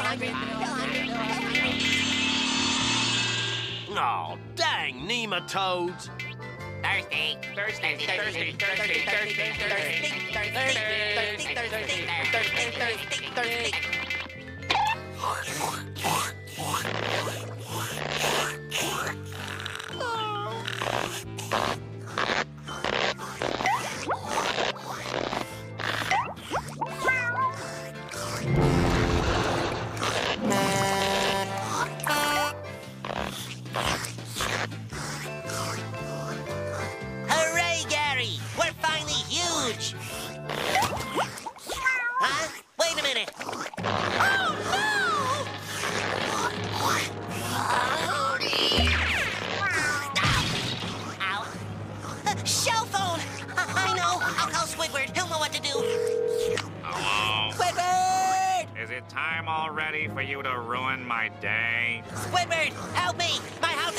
Oh, dang nematodes. Thirsty. Hooray, Gary! We're finally huge! Huh? Wait a minute! Oh, no! Ow! Shell phone! I know! I'll call Squidward. He'll know what to do. Hello? Squidward! Is it time already for you to ruin my day? Squidward, help me! My house